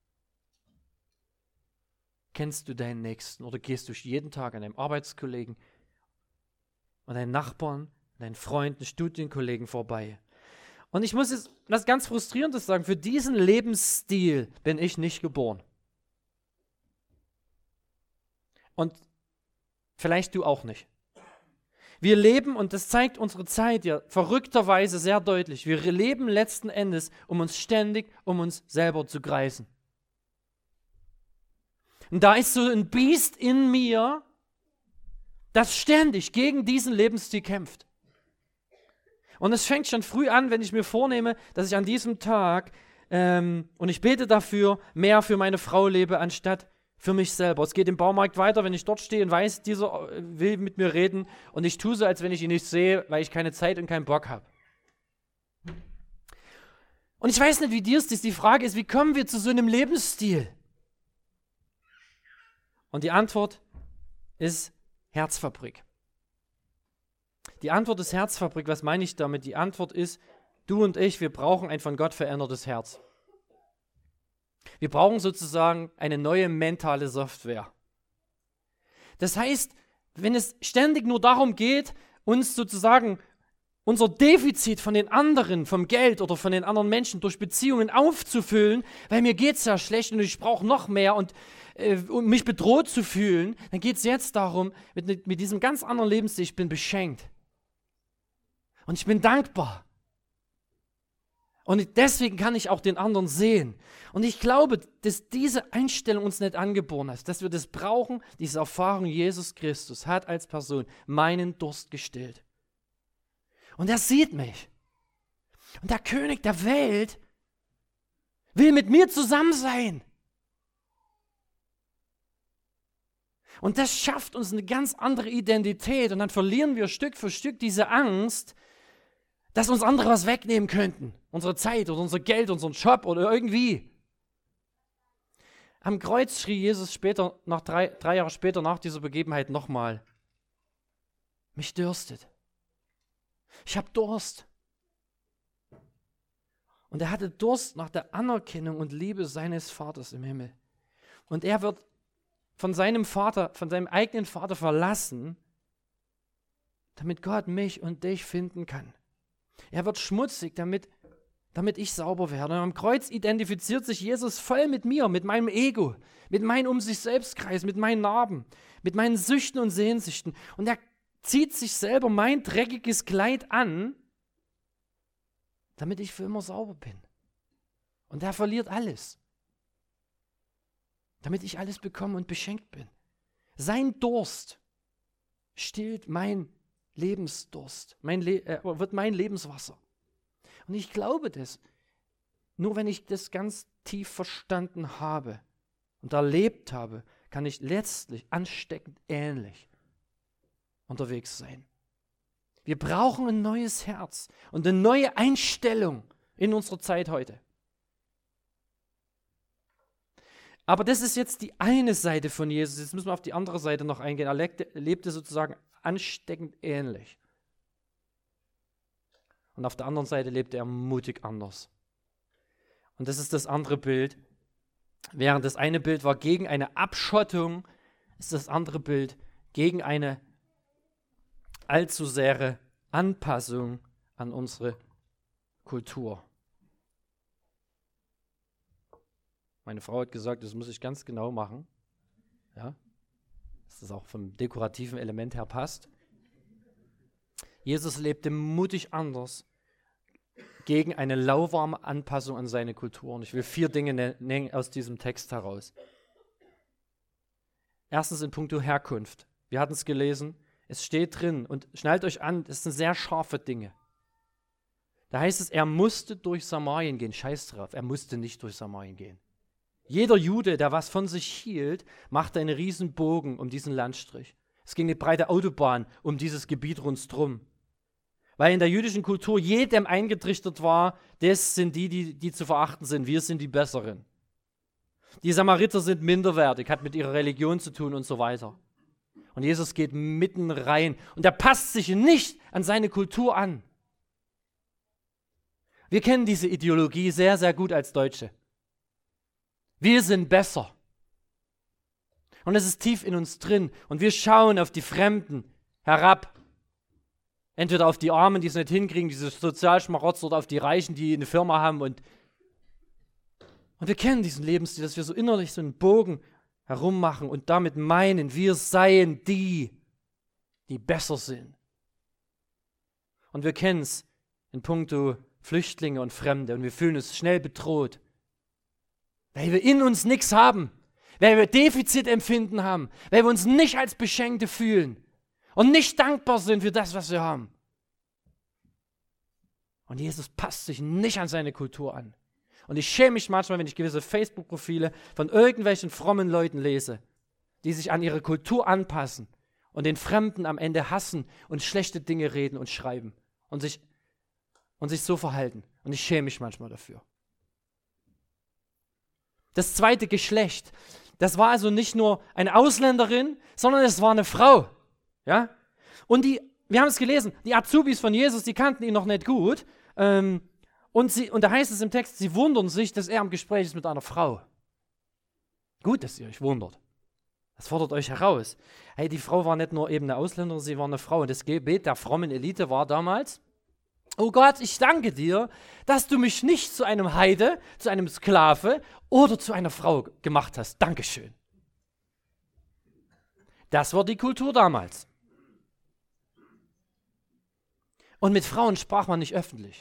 Kennst du deinen Nächsten oder gehst du jeden Tag an deinem Arbeitskollegen und deinen Nachbarn, deinen Freunden, Studienkollegen vorbei? Und ich muss jetzt was ganz Frustrierendes sagen, für diesen Lebensstil bin ich nicht geboren. Und vielleicht du auch nicht. Wir leben, und das zeigt unsere Zeit ja verrückterweise sehr deutlich, wir leben letzten Endes, um uns ständig um uns selber zu kreisen. Und da ist so ein Biest in mir, das ständig gegen diesen Lebensstil kämpft. Und es fängt schon früh an, wenn ich mir vornehme, dass ich an diesem Tag, ähm, und ich bete dafür, mehr für meine Frau lebe, anstatt für mich selber. Es geht im Baumarkt weiter, wenn ich dort stehe und weiß, dieser will mit mir reden und ich tue so, als wenn ich ihn nicht sehe, weil ich keine Zeit und keinen Bock habe. Und ich weiß nicht, wie dir es ist. Die Frage ist, wie kommen wir zu so einem Lebensstil? Und die Antwort ist Herzfabrik. Die Antwort ist Herzfabrik. Was meine ich damit? Die Antwort ist, du und ich, wir brauchen ein von Gott verändertes Herz. Wir brauchen sozusagen eine neue mentale Software. Das heißt, wenn es ständig nur darum geht, uns sozusagen unser Defizit von den anderen, vom Geld oder von den anderen Menschen durch Beziehungen aufzufüllen, weil mir geht es ja schlecht und ich brauche noch mehr und äh, um mich bedroht zu fühlen, dann geht es jetzt darum, mit, mit diesem ganz anderen Lebensstil, ich bin beschenkt. Und ich bin dankbar. Und deswegen kann ich auch den anderen sehen. Und ich glaube, dass diese Einstellung uns nicht angeboren ist, dass wir das brauchen, diese Erfahrung, Jesus Christus hat als Person meinen Durst gestillt. Und er sieht mich. Und der König der Welt will mit mir zusammen sein. Und das schafft uns eine ganz andere Identität. Und dann verlieren wir Stück für Stück diese Angst, dass uns andere was wegnehmen könnten. Unsere Zeit oder unser Geld, unseren Job oder irgendwie. Am Kreuz schrie Jesus später, nach drei, drei Jahre später nach dieser Begebenheit nochmal: Mich dürstet. Ich habe Durst. Und er hatte Durst nach der Anerkennung und Liebe seines Vaters im Himmel. Und er wird von seinem Vater, von seinem eigenen Vater verlassen, damit Gott mich und dich finden kann. Er wird schmutzig, damit, damit ich sauber werde. Und am Kreuz identifiziert sich Jesus voll mit mir, mit meinem Ego, mit meinem Um sich selbst Kreis, mit meinen Narben, mit meinen Süchten und Sehnsüchten. Und er zieht sich selber mein dreckiges Kleid an, damit ich für immer sauber bin. Und er verliert alles, damit ich alles bekomme und beschenkt bin. Sein Durst stillt mein Lebensdurst, mein Le- äh, wird mein Lebenswasser. Und ich glaube das, nur wenn ich das ganz tief verstanden habe und erlebt habe, kann ich letztlich ansteckend ähnlich unterwegs sein. Wir brauchen ein neues Herz und eine neue Einstellung in unserer Zeit heute. Aber das ist jetzt die eine Seite von Jesus. Jetzt müssen wir auf die andere Seite noch eingehen. Er lebte, lebte sozusagen ansteckend ähnlich. Und auf der anderen Seite lebte er mutig anders. Und das ist das andere Bild. Während das eine Bild war gegen eine Abschottung, ist das andere Bild gegen eine allzu sehr Anpassung an unsere Kultur. Meine Frau hat gesagt, das muss ich ganz genau machen, ja, dass das auch vom dekorativen Element her passt. Jesus lebte mutig anders gegen eine lauwarme Anpassung an seine Kultur. Und ich will vier Dinge nennen aus diesem Text heraus. Erstens in puncto Herkunft. Wir hatten es gelesen, es steht drin und schnallt euch an, das sind sehr scharfe Dinge. Da heißt es, er musste durch Samarien gehen. Scheiß drauf, er musste nicht durch Samarien gehen. Jeder Jude, der was von sich hielt, machte einen riesen Bogen um diesen Landstrich. Es ging eine breite Autobahn um dieses Gebiet rundherum. Weil in der jüdischen Kultur jedem eingetrichtert war, das sind die, die, die zu verachten sind, wir sind die Besseren. Die Samariter sind minderwertig, hat mit ihrer Religion zu tun und so weiter. Und Jesus geht mitten rein und er passt sich nicht an seine Kultur an. Wir kennen diese Ideologie sehr, sehr gut als Deutsche. Wir sind besser. Und es ist tief in uns drin. Und wir schauen auf die Fremden herab. Entweder auf die Armen, die es nicht hinkriegen, diese Sozialschmarotzer, oder auf die Reichen, die eine Firma haben. Und, und wir kennen diesen Lebensstil, dass wir so innerlich so einen Bogen herummachen und damit meinen, wir seien die, die besser sind. Und wir kennen es in puncto Flüchtlinge und Fremde. Und wir fühlen uns schnell bedroht, weil wir in uns nichts haben, weil wir Defizitempfinden haben, weil wir uns nicht als Beschenkte fühlen und nicht dankbar sind für das, was wir haben. Und Jesus passt sich nicht an seine Kultur an. Und ich schäme mich manchmal, wenn ich gewisse Facebook-Profile von irgendwelchen frommen Leuten lese, die sich an ihre Kultur anpassen und den Fremden am Ende hassen und schlechte Dinge reden und schreiben und sich, und sich so verhalten. Und ich schäme mich manchmal dafür. Das zweite Geschlecht, das war also nicht nur eine Ausländerin, sondern es war eine Frau. Ja? Und die, wir haben es gelesen, die Azubis von Jesus, die kannten ihn noch nicht gut. Ähm, und, sie, und da heißt es im Text, sie wundern sich, dass er im Gespräch ist mit einer Frau. Gut, dass ihr euch wundert. Das fordert euch heraus. Hey, die Frau war nicht nur eben eine Ausländerin, sie war eine Frau. Und das Gebet der frommen Elite war damals: Oh Gott, ich danke dir, dass du mich nicht zu einem Heide, zu einem Sklave oder zu einer Frau gemacht hast. Dankeschön. Das war die Kultur damals. Und mit Frauen sprach man nicht öffentlich.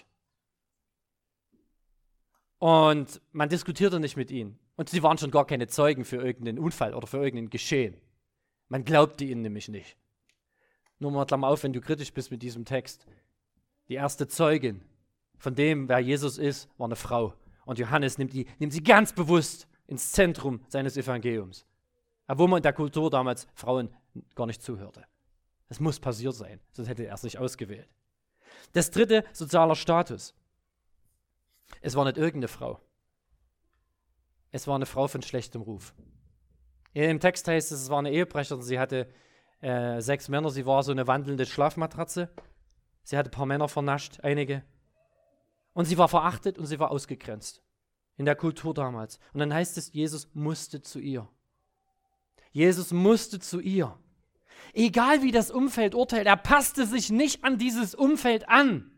Und man diskutierte nicht mit ihnen. Und sie waren schon gar keine Zeugen für irgendeinen Unfall oder für irgendein Geschehen. Man glaubte ihnen nämlich nicht. Nur mal Klammer auf, wenn du kritisch bist mit diesem Text. Die erste Zeugin von dem, wer Jesus ist, war eine Frau. Und Johannes nimmt, die, nimmt sie ganz bewusst ins Zentrum seines Evangeliums. Obwohl man in der Kultur damals Frauen gar nicht zuhörte. Das muss passiert sein, sonst hätte er es nicht ausgewählt. Das dritte, sozialer Status. Es war nicht irgendeine Frau. Es war eine Frau von schlechtem Ruf. Im Text heißt es, es war eine Ehebrecherin. Sie hatte äh, sechs Männer. Sie war so eine wandelnde Schlafmatratze. Sie hatte ein paar Männer vernascht, einige. Und sie war verachtet und sie war ausgegrenzt. In der Kultur damals. Und dann heißt es, Jesus musste zu ihr. Jesus musste zu ihr. Egal wie das Umfeld urteilt, er passte sich nicht an dieses Umfeld an.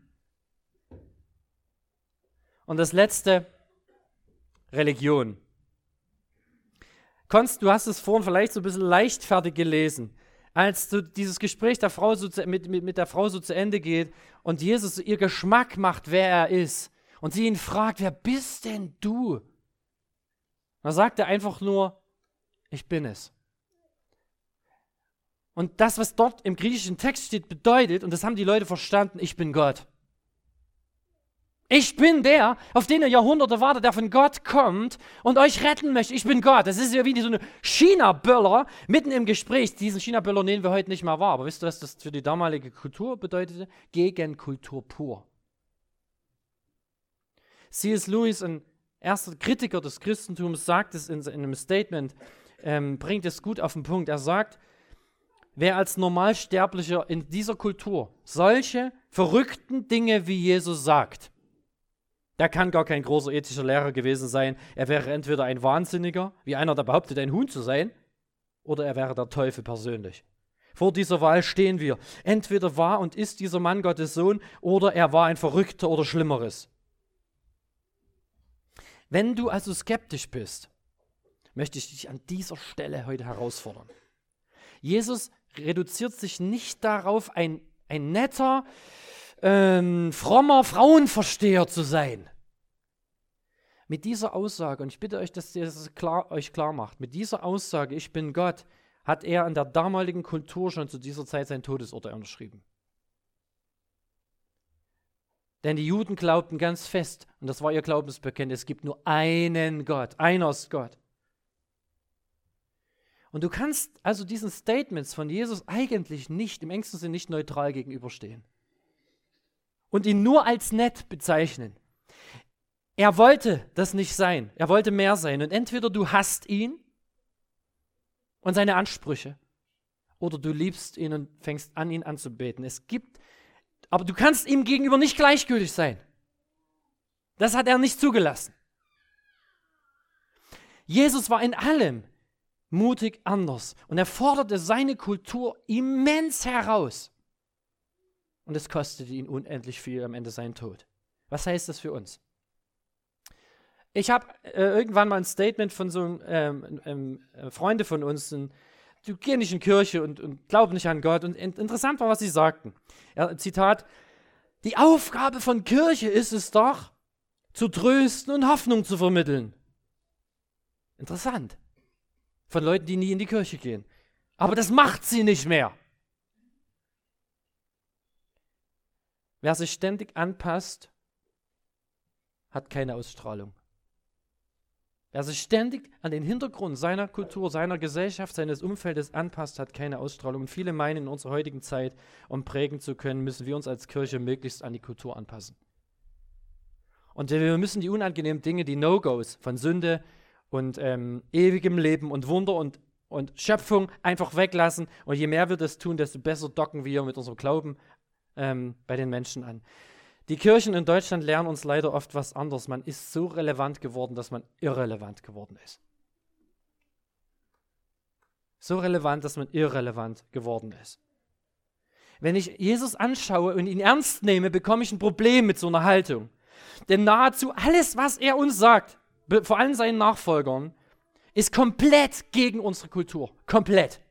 Und das letzte, Religion. Konst, du hast es vorhin vielleicht so ein bisschen leichtfertig gelesen, als du dieses Gespräch der Frau so zu, mit, mit, mit der Frau so zu Ende geht und Jesus ihr Geschmack macht, wer er ist. Und sie ihn fragt, wer bist denn du? Da sagt er einfach nur, ich bin es. Und das, was dort im griechischen Text steht, bedeutet, und das haben die Leute verstanden, ich bin Gott. Ich bin der, auf den ihr Jahrhunderte wartet, der von Gott kommt und euch retten möchte. Ich bin Gott. Das ist ja wie so eine China-Böller mitten im Gespräch. Diesen China-Böller nehmen wir heute nicht mehr wahr. Aber wisst ihr, was das für die damalige Kultur bedeutete? Gegenkultur pur. C S Lewis, ein erster Kritiker des Christentums, sagt es in, in einem Statement, ähm, bringt es gut auf den Punkt. Er sagt, wer als Normalsterblicher in dieser Kultur solche verrückten Dinge wie Jesus sagt, der kann gar kein großer ethischer Lehrer gewesen sein. Er wäre entweder ein Wahnsinniger, wie einer, der behauptet, ein Huhn zu sein, oder er wäre der Teufel persönlich. Vor dieser Wahl stehen wir. Entweder war und ist dieser Mann Gottes Sohn, oder er war ein Verrückter oder Schlimmeres. Wenn du also skeptisch bist, möchte ich dich an dieser Stelle heute herausfordern. Jesus reduziert sich nicht darauf, ein, ein netter, ähm, frommer Frauenversteher zu sein. Mit dieser Aussage, und ich bitte euch, dass ihr das klar, euch klar macht, mit dieser Aussage, ich bin Gott, hat er in der damaligen Kultur schon zu dieser Zeit sein Todesurteil unterschrieben. Denn die Juden glaubten ganz fest, und das war ihr Glaubensbekenntnis, es gibt nur einen Gott, einer ist Gott. Und du kannst also diesen Statements von Jesus eigentlich nicht, im engsten Sinne nicht neutral gegenüberstehen. Und ihn nur als nett bezeichnen. Er wollte das nicht sein. Er wollte mehr sein. Und entweder du hasst ihn und seine Ansprüche, oder du liebst ihn und fängst an, ihn anzubeten. Es gibt, aber du kannst ihm gegenüber nicht gleichgültig sein. Das hat er nicht zugelassen. Jesus war in allem mutig anders. Und er forderte seine Kultur immens heraus. Und es kostete ihn unendlich viel am Ende seinen Tod. Was heißt das für uns? Ich habe äh, irgendwann mal ein Statement von so einem ähm, ähm, äh, Freunde von uns, ein, die gehen nicht in Kirche und, und glauben nicht an Gott. Und in, interessant war, was sie sagten. Ja, Zitat, Die Aufgabe von Kirche ist es doch, zu trösten und Hoffnung zu vermitteln. Interessant. Von Leuten, die nie in die Kirche gehen. Aber das macht sie nicht mehr. Wer sich ständig anpasst, hat keine Ausstrahlung. Wer sich ständig an den Hintergrund seiner Kultur, seiner Gesellschaft, seines Umfeldes anpasst, hat keine Ausstrahlung. Und viele meinen, in unserer heutigen Zeit, um prägen zu können, müssen wir uns als Kirche möglichst an die Kultur anpassen. Und wir müssen die unangenehmen Dinge, die No-Gos von Sünde und ähm, ewigem Leben und Wunder und, und Schöpfung einfach weglassen. Und je mehr wir das tun, desto besser docken wir mit unserem Glauben ähm, bei den Menschen an. Die Kirchen in Deutschland lernen uns leider oft was anderes. Man ist so relevant geworden, dass man irrelevant geworden ist. So relevant, dass man irrelevant geworden ist. Wenn ich Jesus anschaue und ihn ernst nehme, bekomme ich ein Problem mit so einer Haltung. Denn nahezu alles, was er uns sagt, vor allem seinen Nachfolgern, ist komplett gegen unsere Kultur. Komplett.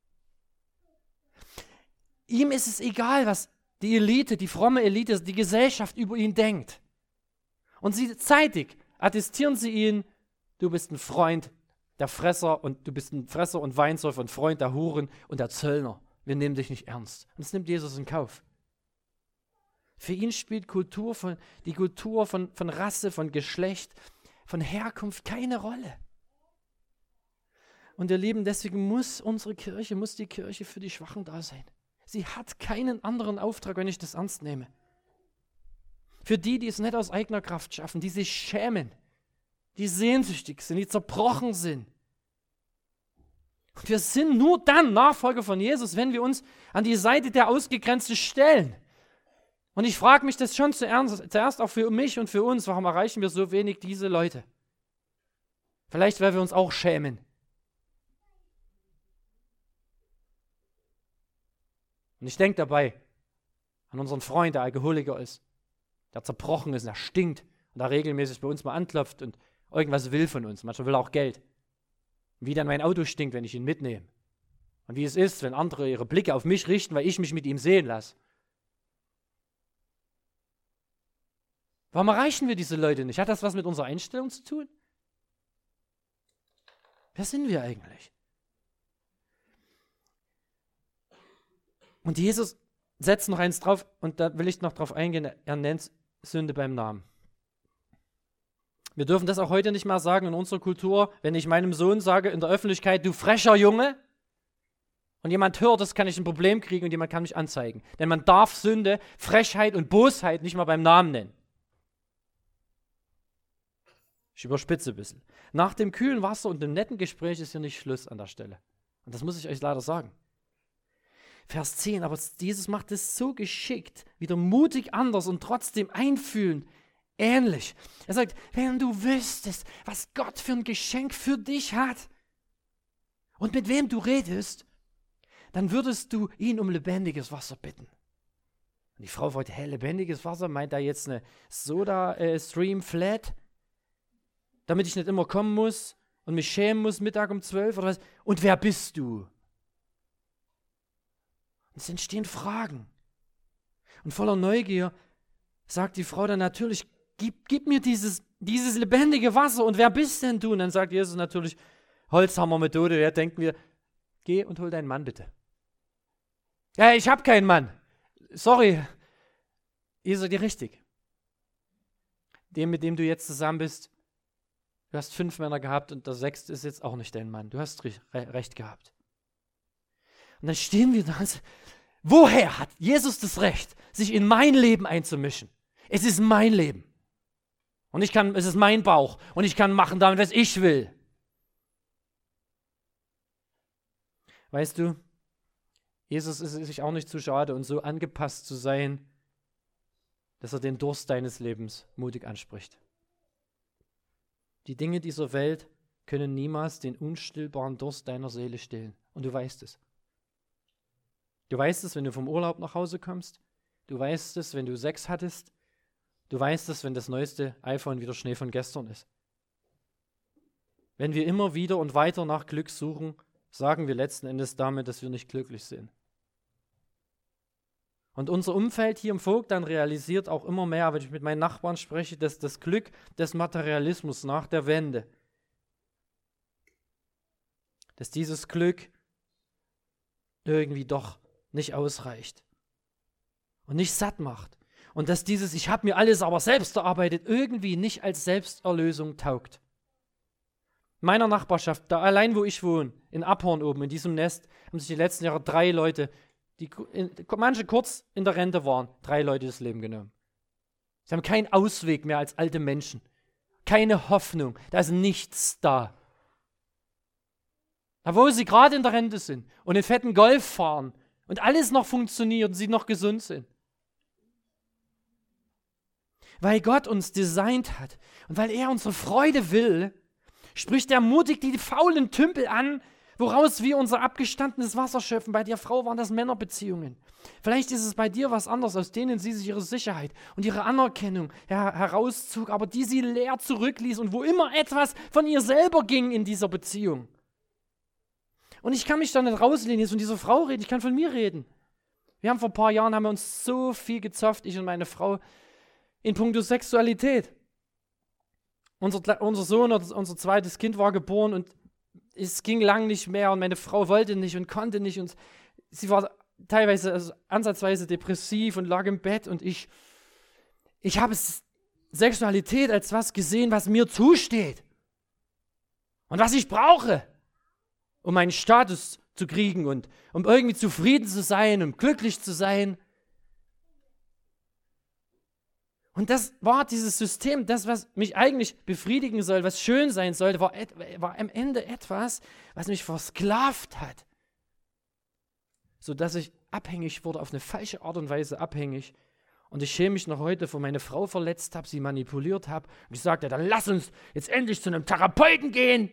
Ihm ist es egal, was die Elite, die fromme Elite, die Gesellschaft über ihn denkt. Und sie zeitig attestieren sie ihn, du bist ein Freund der Fresser und du bist ein Fresser und Weinsäufer und Freund der Huren und der Zöllner. Wir nehmen dich nicht ernst. Und das nimmt Jesus in Kauf. Für ihn spielt Kultur von, die Kultur von, von Rasse, von Geschlecht, von Herkunft keine Rolle. Und ihr Lieben, deswegen muss unsere Kirche, muss die Kirche für die Schwachen da sein. Sie hat keinen anderen Auftrag, wenn ich das ernst nehme. Für die, die es nicht aus eigener Kraft schaffen, die sich schämen, die sehnsüchtig sind, die zerbrochen sind. Und wir sind nur dann Nachfolger von Jesus, wenn wir uns an die Seite der Ausgegrenzten stellen. Und ich frage mich das schon zuerst, zuerst auch für mich und für uns, warum erreichen wir so wenig diese Leute? Vielleicht, weil wir uns auch schämen. Und ich denke dabei an unseren Freund, der Alkoholiker ist, der zerbrochen ist, der stinkt und der regelmäßig bei uns mal anklopft und irgendwas will von uns. Manchmal will er auch Geld. Und wie dann mein Auto stinkt, wenn ich ihn mitnehme. Und wie es ist, wenn andere ihre Blicke auf mich richten, weil ich mich mit ihm sehen lasse. Warum erreichen wir diese Leute nicht? Hat das was mit unserer Einstellung zu tun? Wer sind wir eigentlich? Und Jesus setzt noch eins drauf, und da will ich noch drauf eingehen, er nennt Sünde beim Namen. Wir dürfen das auch heute nicht mehr sagen in unserer Kultur, wenn ich meinem Sohn sage in der Öffentlichkeit, du frecher Junge, und jemand hört, das kann ich ein Problem kriegen und jemand kann mich anzeigen. Denn man darf Sünde, Frechheit und Bosheit nicht mal beim Namen nennen. Ich überspitze ein bisschen. Nach dem kühlen Wasser und dem netten Gespräch ist hier nicht Schluss an der Stelle. Und das muss ich euch leider sagen. Vers zehn, aber Jesus macht es so geschickt, wieder mutig anders und trotzdem einfühlend, ähnlich. Er sagt, wenn du wüsstest, was Gott für ein Geschenk für dich hat und mit wem du redest, dann würdest du ihn um lebendiges Wasser bitten. Und die Frau fragt, hä, lebendiges Wasser, meint er jetzt eine Soda-Stream-Flat, damit ich nicht immer kommen muss und mich schämen muss Mittag um zwölf oder was? Und wer bist du? Und es entstehen Fragen. Und voller Neugier sagt die Frau dann natürlich, gib, gib mir dieses, dieses lebendige Wasser und wer bist denn du? Und dann sagt Jesus natürlich, Holzhammer-Methode, ja, denken wir, geh und hol deinen Mann bitte. Ja, ich habe keinen Mann. Sorry. Ihr seid ihr richtig. Dem, mit dem du jetzt zusammen bist, du hast fünf Männer gehabt und der sechste ist jetzt auch nicht dein Mann. Du hast re- recht gehabt. Und dann stehen wir da und sagen, woher hat Jesus das Recht, sich in mein Leben einzumischen? Es ist mein Leben. Und ich kann, es ist mein Bauch. Und ich kann machen damit, was ich will. Weißt du, Jesus ist sich auch nicht zu schade und so angepasst zu sein, dass er den Durst deines Lebens mutig anspricht. Die Dinge dieser Welt können niemals den unstillbaren Durst deiner Seele stillen. Und du weißt es. Du weißt es, wenn du vom Urlaub nach Hause kommst. Du weißt es, wenn du Sex hattest. Du weißt es, wenn das neueste iPhone wieder Schnee von gestern ist. Wenn wir immer wieder und weiter nach Glück suchen, sagen wir letzten Endes damit, dass wir nicht glücklich sind. Und unser Umfeld hier im Vogtland realisiert auch immer mehr, wenn ich mit meinen Nachbarn spreche, dass das Glück des Materialismus nach der Wende, dass dieses Glück irgendwie doch nicht ausreicht und nicht satt macht. Und dass dieses, ich habe mir alles aber selbst erarbeitet, irgendwie nicht als Selbsterlösung taugt. In meiner Nachbarschaft, da allein wo ich wohne, in Abhorn oben, in diesem Nest, haben sich die letzten Jahre drei Leute, die in, manche kurz in der Rente waren, drei Leute das Leben genommen. Sie haben keinen Ausweg mehr als alte Menschen. Keine Hoffnung. Da ist nichts da. Da wo sie gerade in der Rente sind und den fetten Golf fahren und alles noch funktioniert und sie noch gesund sind. Weil Gott uns designt hat und weil er unsere Freude will, spricht er mutig die faulen Tümpel an, woraus wir unser abgestandenes Wasser schöpfen. Bei der Frau waren das Männerbeziehungen. Vielleicht ist es bei dir was anderes, aus denen sie sich ihre Sicherheit und ihre Anerkennung her- herauszog, aber die sie leer zurückließ und wo immer etwas von ihr selber ging in dieser Beziehung. Und ich kann mich da nicht rauslehnen, jetzt von dieser Frau reden, ich kann von mir reden. Wir haben vor ein paar Jahren, haben wir uns so viel gezofft, ich und meine Frau, in puncto Sexualität. Unser, unser Sohn, unser zweites Kind war geboren und es ging lang nicht mehr und meine Frau wollte nicht und konnte nicht und sie war teilweise, also ansatzweise depressiv und lag im Bett und ich, ich habe Sexualität als was gesehen, was mir zusteht und was ich brauche, um meinen Status zu kriegen und um irgendwie zufrieden zu sein, um glücklich zu sein. Und das war dieses System, das, was mich eigentlich befriedigen soll, was schön sein sollte, war, war am Ende etwas, was mich versklavt hat. Sodass ich abhängig wurde, auf eine falsche Art und Weise abhängig. Und ich schäme mich noch heute, wo meine Frau verletzt habe, sie manipuliert habe und gesagt habe, dann lass uns jetzt endlich zu einem Therapeuten gehen.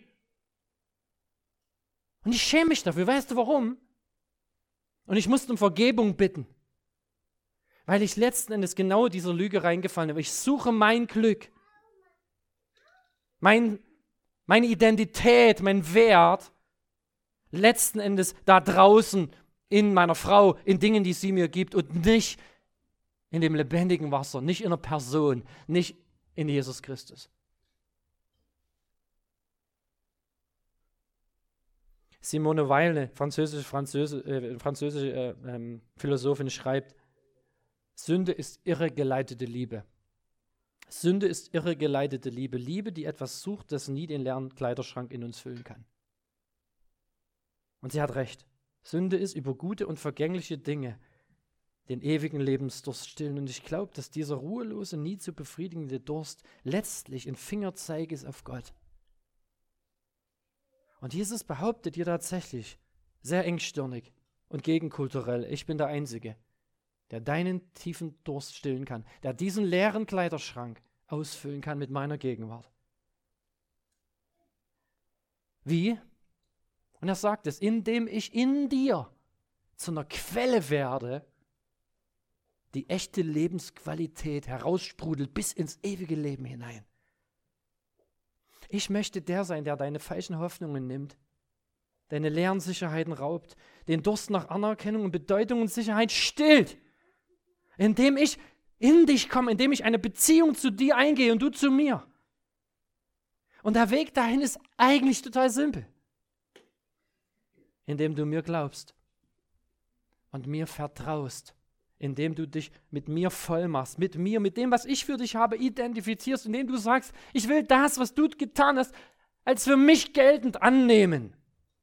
Und ich schäme mich dafür, weißt du warum? Und ich musste um Vergebung bitten. Weil ich letzten Endes genau dieser Lüge reingefallen habe. Ich suche mein Glück, mein, meine Identität, mein Wert, letzten Endes da draußen in meiner Frau, in Dingen, die sie mir gibt und nicht in dem lebendigen Wasser, nicht in einer Person, nicht in Jesus Christus. Simone Weil, eine französische, französische, äh, französische äh, ähm, Philosophin, schreibt, Sünde ist irregeleitete Liebe. Sünde ist irregeleitete Liebe. Liebe, die etwas sucht, das nie den leeren Kleiderschrank in uns füllen kann. Und sie hat recht. Sünde ist über gute und vergängliche Dinge den ewigen Lebensdurst stillen. Und ich glaube, dass dieser ruhelose, nie zu befriedigende Durst letztlich ein Fingerzeig ist auf Gott. Und Jesus behauptet hier tatsächlich, sehr engstirnig und gegenkulturell, ich bin der Einzige, der deinen tiefen Durst stillen kann, der diesen leeren Kleiderschrank ausfüllen kann mit meiner Gegenwart. Wie? Und er sagt es, indem ich in dir zu einer Quelle werde, die echte Lebensqualität heraussprudelt bis ins ewige Leben hinein. Ich möchte der sein, der deine falschen Hoffnungen nimmt, deine leeren Sicherheiten raubt, den Durst nach Anerkennung und Bedeutung und Sicherheit stillt, indem ich in dich komme, indem ich eine Beziehung zu dir eingehe und du zu mir. Und der Weg dahin ist eigentlich total simpel. Indem du mir glaubst und mir vertraust, indem du dich mit mir voll machst, mit mir, mit dem, was ich für dich habe, identifizierst, indem du sagst, ich will das, was du getan hast, als für mich geltend annehmen.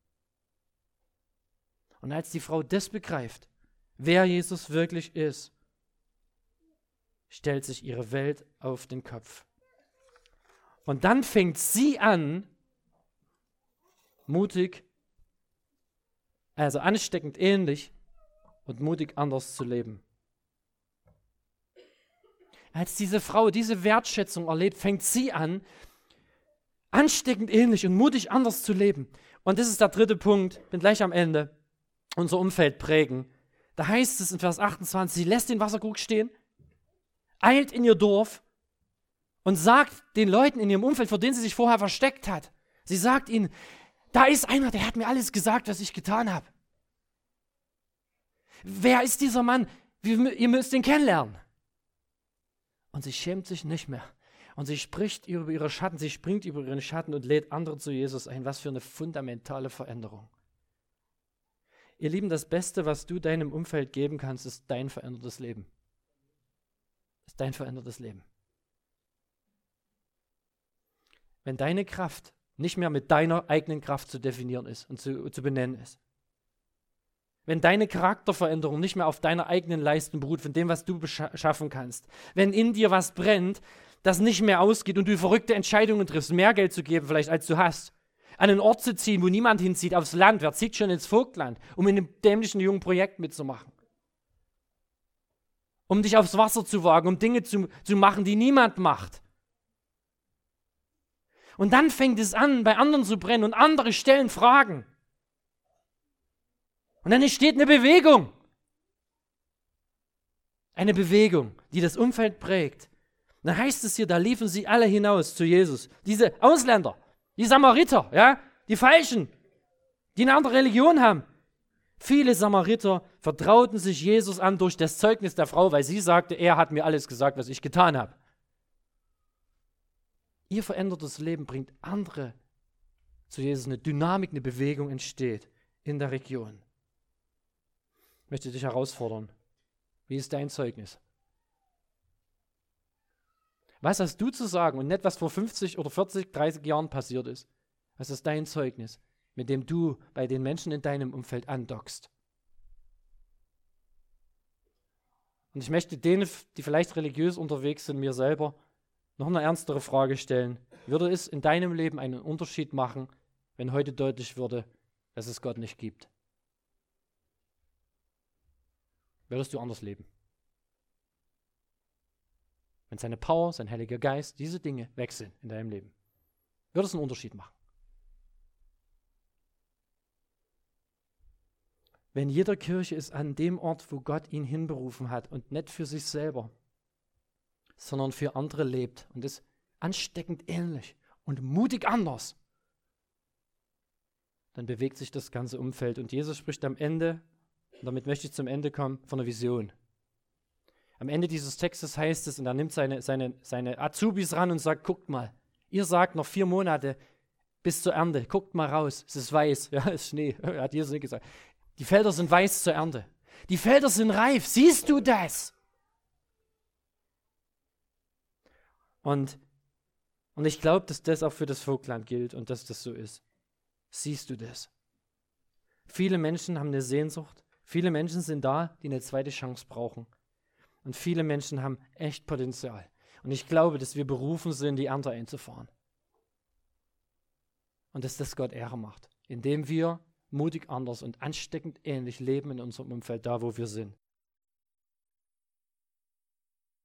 Und als die Frau das begreift, wer Jesus wirklich ist, stellt sich ihre Welt auf den Kopf. Und dann fängt sie an, mutig, also ansteckend ähnlich und mutig anders zu leben. Als diese Frau diese Wertschätzung erlebt, fängt sie an, ansteckend ähnlich und mutig anders zu leben. Und das ist der dritte Punkt, bin gleich am Ende, unser Umfeld prägen. Da heißt es in Vers achtundzwanzig, sie lässt den Wasserkrug stehen, eilt in ihr Dorf und sagt den Leuten in ihrem Umfeld, vor denen sie sich vorher versteckt hat, sie sagt ihnen, da ist einer, der hat mir alles gesagt, was ich getan habe. Wer ist dieser Mann? Wir, ihr müsst ihn kennenlernen. Und sie schämt sich nicht mehr. Und sie spricht über ihre Schatten, sie springt über ihren Schatten und lädt andere zu Jesus ein. Was für eine fundamentale Veränderung. Ihr Lieben, das Beste, was du deinem Umfeld geben kannst, ist dein verändertes Leben. Ist dein verändertes Leben. Wenn deine Kraft nicht mehr mit deiner eigenen Kraft zu definieren ist und zu, zu benennen ist. Wenn deine Charakterveränderung nicht mehr auf deiner eigenen Leistung beruht, von dem, was du schaffen kannst. Wenn in dir was brennt, das nicht mehr ausgeht und du verrückte Entscheidungen triffst, mehr Geld zu geben vielleicht, als du hast. An einen Ort zu ziehen, wo niemand hinzieht, aufs Land. Wer zieht schon ins Vogtland, um in einem dämlichen jungen Projekt mitzumachen? Um dich aufs Wasser zu wagen, um Dinge zu, zu machen, die niemand macht. Und dann fängt es an, bei anderen zu brennen und andere stellen Fragen. Und dann entsteht eine Bewegung. Eine Bewegung, die das Umfeld prägt. Dann heißt es hier, da liefen sie alle hinaus zu Jesus. Diese Ausländer, die Samariter, ja, die Falschen, die eine andere Religion haben. Viele Samariter vertrauten sich Jesus an durch das Zeugnis der Frau, weil sie sagte, er hat mir alles gesagt, was ich getan habe. Ihr verändertes Leben bringt andere zu Jesus. Eine Dynamik, eine Bewegung entsteht in der Region. Ich möchte dich herausfordern. Wie ist dein Zeugnis? Was hast du zu sagen und nicht, was vor fünfzig oder vierzig, dreißig Jahren passiert ist? Was ist dein Zeugnis, mit dem du bei den Menschen in deinem Umfeld andockst? Und ich möchte denen, die vielleicht religiös unterwegs sind, mir selber noch eine ernstere Frage stellen. Würde es in deinem Leben einen Unterschied machen, wenn heute deutlich würde, dass es Gott nicht gibt? Würdest du anders leben? Wenn seine Power, sein Heiliger Geist, diese Dinge weg sind in deinem Leben, würde es einen Unterschied machen. Wenn jeder Kirche ist an dem Ort, wo Gott ihn hinberufen hat und nicht für sich selber, sondern für andere lebt und ist ansteckend ähnlich und mutig anders, dann bewegt sich das ganze Umfeld. Und Jesus spricht am Ende, und damit möchte ich zum Ende kommen, von einer Vision. Am Ende dieses Textes heißt es, und er nimmt seine, seine, seine Azubis ran und sagt, guckt mal, ihr sagt noch vier Monate bis zur Ernte, guckt mal raus, es ist weiß, ja, es ist Schnee, hat Jesus nicht gesagt. Die Felder sind weiß zur Ernte. Die Felder sind reif, siehst du das? Und, und ich glaube, dass das auch für das Vogtland gilt und dass das so ist. Siehst du das? Viele Menschen haben eine Sehnsucht. Viele Menschen sind da, die eine zweite Chance brauchen. Und viele Menschen haben echt Potenzial. Und ich glaube, dass wir berufen sind, die Ernte einzufahren. Und dass das Gott Ehre macht, indem wir mutig anders und ansteckend ähnlich leben in unserem Umfeld, da wo wir sind.